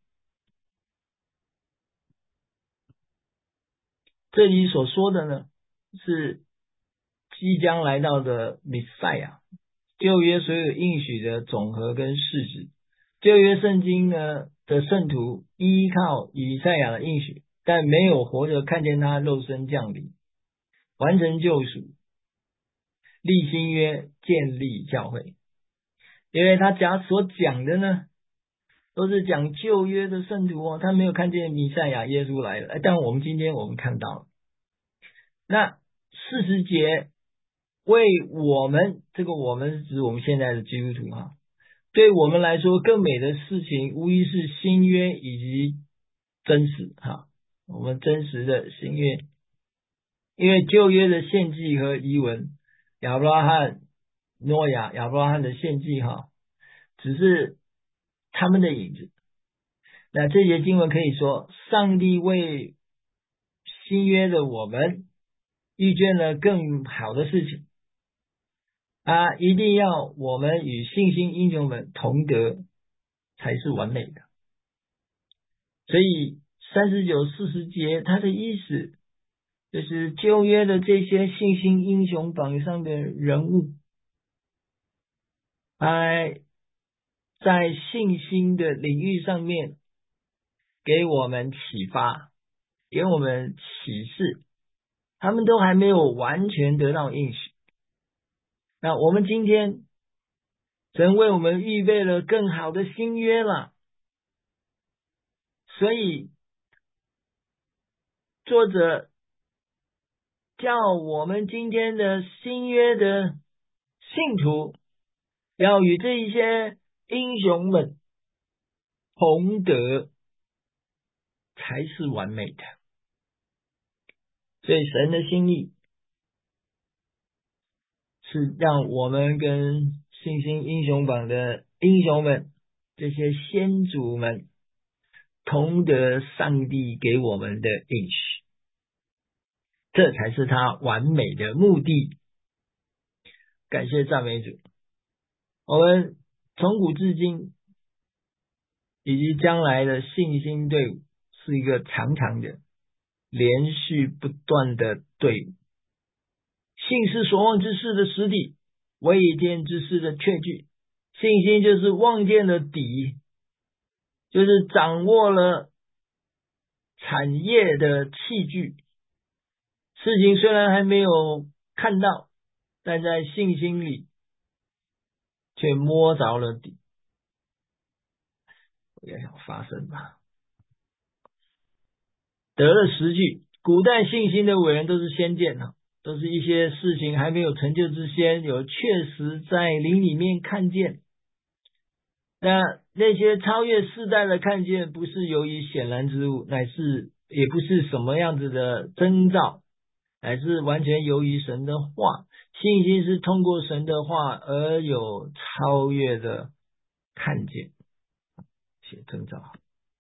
S1: 这里所说的呢，是即将来到的弥赛亚，旧约所有应许的总和跟事实。旧约圣经呢的圣徒依靠以赛亚的应许，但没有活着看见他肉身降临，完成救赎，立新约，建立教会。因为他讲所讲的呢，都是讲旧约的圣徒哦，他没有看见弥赛亚耶稣来了，但我们今天我们看到了。那四十节为我们，这个我们是指我们现在的基督徒哈，对我们来说更美的事情，无疑是新约以及真实哈。 我们真实的新约。因为旧约的献祭和遗文，亚伯拉罕、诺亚、亚伯拉罕的献祭哈，只是他们的影子。那这节经文可以说，上帝为新约的我们预见了更好的事情啊，一定要我们与信心英雄们同得，才是完美的。所以三十九、四十节，它的意思就是旧约的这些信心英雄榜上的人物，哎，在信心的领域上面给我们启发，给我们启示，他们都还没有完全得到应许。那我们今天神为我们预备了更好的新约了，所以作者叫我们今天的新约的信徒要与这一些英雄们同得，才是完美的。所以神的心意是让我们跟信心英雄榜的英雄们，这些先祖们同得上帝给我们的应许，这才是他完美的目的。感谢赞美主。我们从古至今以及将来的信心队伍是一个长长的连续不断的队伍。信是所望之事的实底，未见之事的确据。信心就是望见的底，就是掌握了产业的器具。事情虽然还没有看到，但在信心里却摸着了底。我也想发生吧。得了实据，古代信心的伟人都是先见啊，都是一些事情还没有成就之先，有确实在灵里面看见。那那些超越世代的看见，不是由于显然之物，乃是也不是什么样子的征兆，乃是完全由于神的话。信心是通过神的话而有超越的看见，写征兆。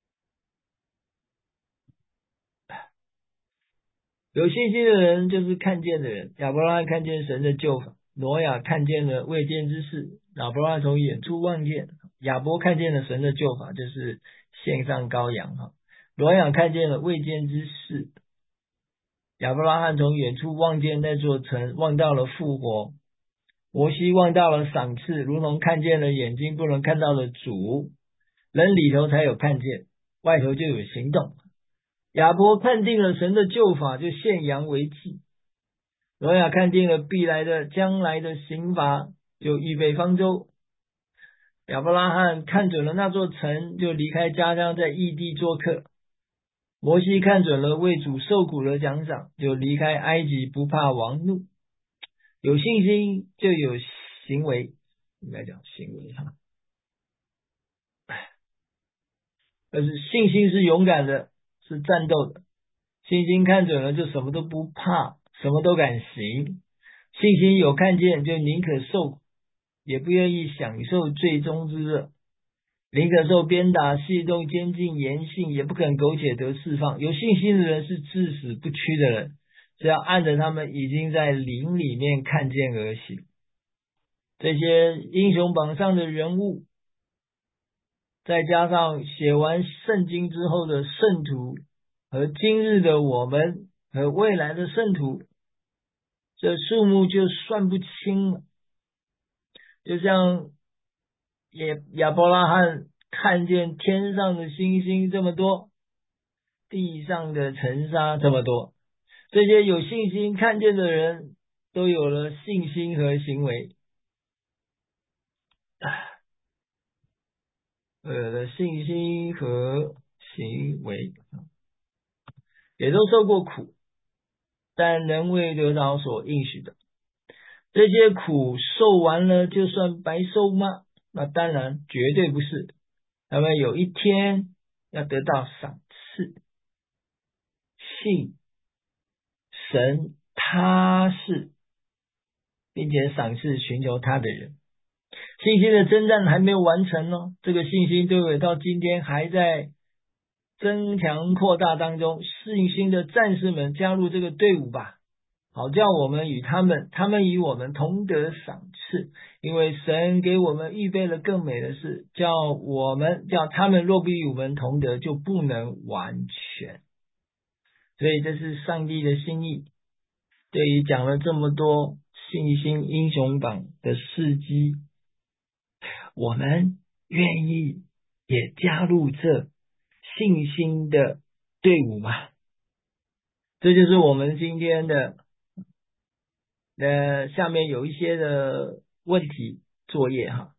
S1: 有信心的人就是看见的人。亚伯拉罕看见神的救法，挪亚看见了未见之事，亚伯拉罕从远处望见，亚伯看见了神的救法，就是献上羔羊哈。挪亚看见了未见之事，亚伯拉罕从远处望见那座城，望到了复活。摩西望到了赏赐，如同看见了眼睛不能看到的主。人里头才有看见，外头就有行动。亚伯看定了神的救法，就献羊为祭。挪亚看定了必来的将来的刑罚，就预备方舟。亚伯拉罕看准了那座城，就离开家乡在异地做客。摩西看准了为主受苦的奖赏，就离开埃及不怕王怒。有信心就有行为，应该讲行为哈。但是信心是勇敢的，是战斗的。信心看准了就什么都不怕，什么都敢行。信心有看见就宁可受苦，也不愿意享受最终之乐，宁可受鞭打、戏弄、监禁、严刑，也不肯苟且得释放。有信心的人是至死不屈的人，只要按着他们已经在灵里面看见而行。这些英雄榜上的人物，再加上写完圣经之后的圣徒，和今日的我们，和未来的圣徒，这数目就算不清了。就像也亚伯拉罕看见天上的星星这么多，地上的尘沙这么多，这些有信心看见的人都有了信心和行为，呃的信心和行为也都受过苦，但仍未得到所应许的。这些苦受完了就算白受吗？那当然绝对不是，他们有一天要得到赏赐。 信神他是，并且赏赐寻求他的人。信心的征战还没有完成哦，这个信心对我到今天还在增强扩大当中。信心的战士们加入这个队伍吧，好叫我们与他们，他们与我们同得赏赐。因为神给我们预备了更美的事，叫我们叫他们若不与我们同得，就不能完全。所以这是上帝的心意。对于讲了这么多信心英雄榜的事迹，我们愿意也加入这信心的队伍吗？这就是我们今天的呃下面有一些的问题作业哈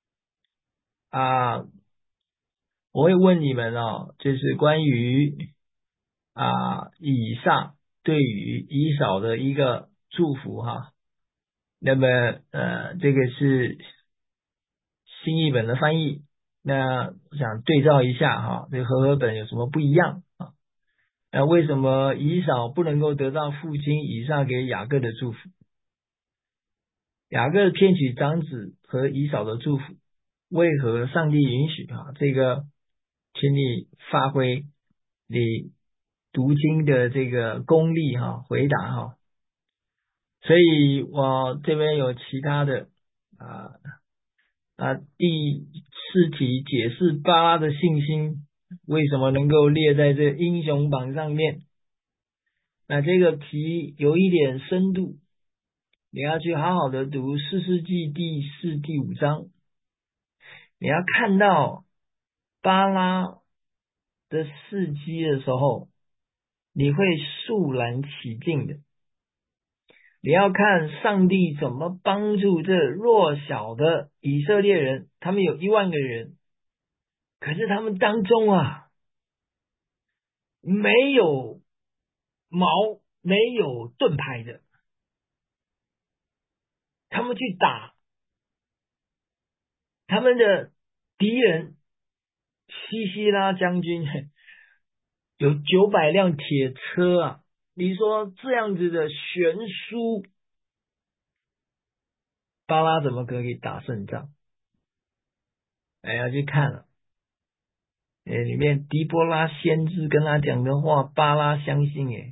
S1: 啊，我会问你们哦，就是关于啊以撒对于以扫的一个祝福哈。那么呃这个是新译本的翻译，那我想对照一下哈，这个和合本有什么不一样啊？那为什么以扫不能够得到父亲以撒给雅各的祝福？雅各骗取长子和以扫的祝福，为何上帝允许啊？这个请你发挥你读经的这个功力哈，回答哈。所以我这边有其他的啊啊，第四题解释巴拉的信心为什么能够列在这英雄榜上面。那这个题有一点深度，你要去好好的读士师记第四、第五章，你要看到巴拉的事迹的时候，你会肃然起敬的。你要看上帝怎么帮助这弱小的以色列人，他们有一万个人，可是他们当中啊，没有矛，没有盾牌的，他们去打他们的敌人。西西拉将军有九百辆铁车啊，你说这样子的悬殊，巴拉怎么可以打胜仗？哎，要去看了，哎，里面狄波拉先知跟他讲的话，巴拉相信。哎，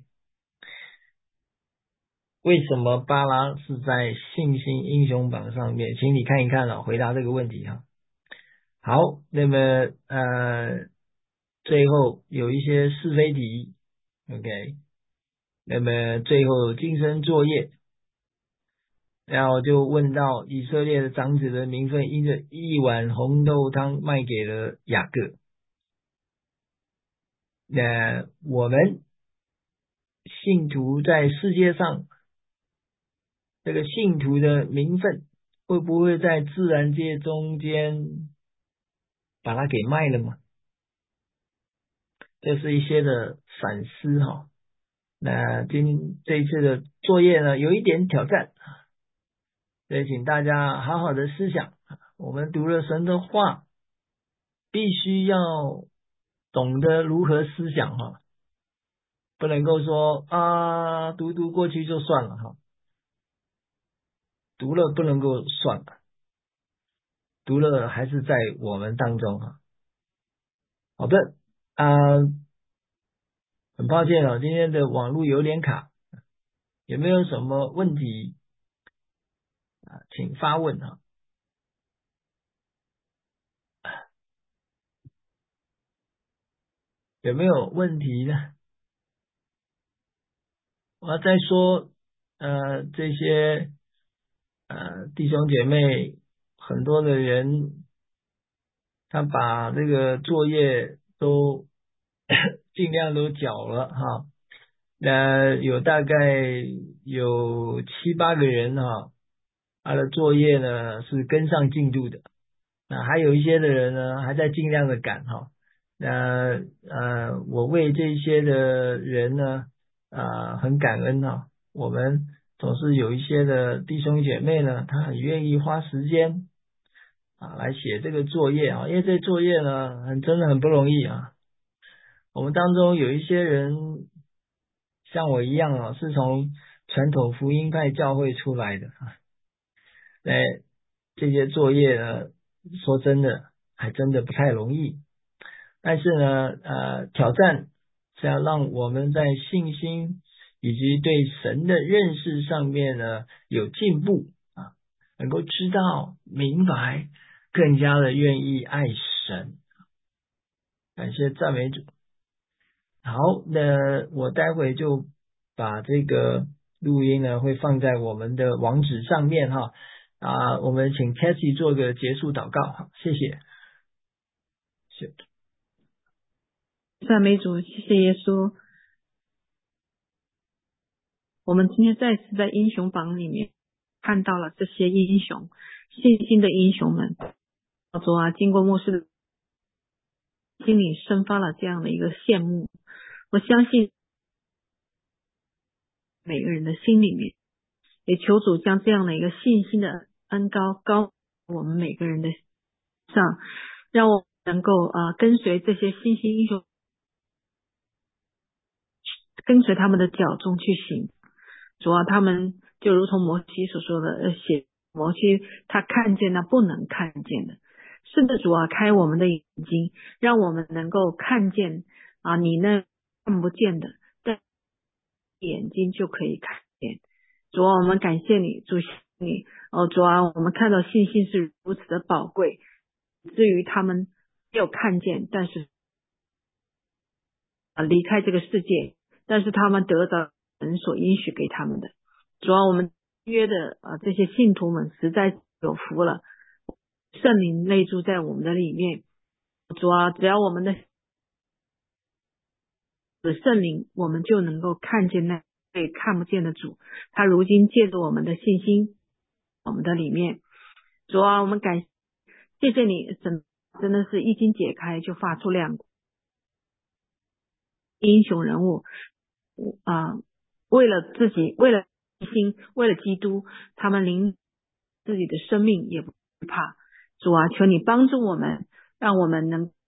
S1: 为什么巴拉是在信心英雄榜上面？请你看一看了，回答这个问题哈。好，那么呃，最后有一些是非题 ，OK， 那么最后晋升作业，然后就问到以色列的长子的名分，因着一碗红豆汤卖给了雅各。那我们信徒在世界上，这个信徒的名分会不会在自然界中间把它给卖了吗？这是一些的反思哈。那今这一次的作业呢，有一点挑战，所以请大家好好的思想。我们读了神的话，必须要懂得如何思想哈，不能够说啊读读过去就算了哈，读了不能够算了，读了还是在我们当中哈。好的啊，很抱歉啊，今天的网络有点卡，有没有什么问题啊？请发问哈。有没有问题呢？我要再说，呃，这些呃弟兄姐妹，很多的人，他把这个作业都尽量都缴了哈。那有大概有七八个人哈，他的作业呢是跟上进度的。那还有一些的人呢，还在尽量的赶哈。那呃，我为这些的人呢，啊，很感恩哈。我们总是有一些的弟兄姐妹呢，他很愿意花时间啊来写这个作业啊，因为这作业呢，很真的很不容易啊。我们当中有一些人像我一样哦，是从传统福音派教会出来的啊，哎，这些作业呢，说真的，还真的不太容易。但是呢，呃，挑战是要让我们在信心以及对神的认识上面呢有进步啊，能够知道、明白，更加的愿意爱神。感谢赞美主。好，那我待会就把这个录音呢会放在我们的网址上面哈。啊，我们请 Cassie 做个结束祷告，好，谢谢。是
S2: 赞美主，谢谢耶稣。我们今天再次在英雄榜里面看到了这些英雄，信心的英雄们。主啊，经过牧师的心里生发了这样的一个羡慕，我相信每个人的心里面，也求主将这样的一个信心的恩高高我们每个人的上，让我能够啊、呃、跟随这些信心英雄，跟随他们的脚中去行。主啊，他们就如同摩西所说的，呃，写摩西他看见那不能看见的。是的，主啊，开我们的眼睛，让我们能够看见啊，你那看不见的，但眼睛就可以看见。主啊，我们感谢你，主谢你。哦，主啊，我们看到信心是如此的宝贵，至于他们没有看见，但是啊离开这个世界，但是他们得到神所应许给他们的。主啊，我们约的啊这些信徒们实在有福了，圣灵内住在我们的里面。主啊，只要我们的圣灵，我们就能够看见那被看不见的主。他如今借着我们的信心，我们的里面。主啊，我们感谢谢你，真真的是一经解开就发出亮光。英雄人物啊、呃，为了自己，为了心，为了基督，他们临自己的生命也不怕。主啊，求你帮助我们，让我们能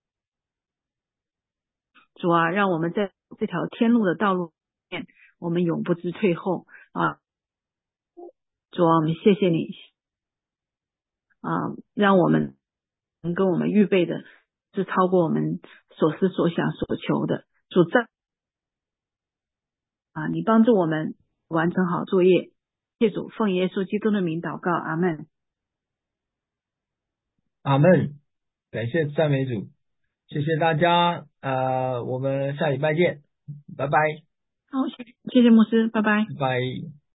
S2: 主啊，让我们在这条天路的道路面，我们永不知退后啊！主啊，我们谢谢你啊，让我们能跟我们预备的是超过我们所思所想所求的。主赞啊，你帮助我们完成好作业。谢主，奉耶稣基督的名祷告，阿们。
S1: 阿们，感谢赞美主，谢谢大家，呃，我们下礼拜见，拜拜，
S2: 好，谢谢谢牧师，拜拜。
S1: 拜拜。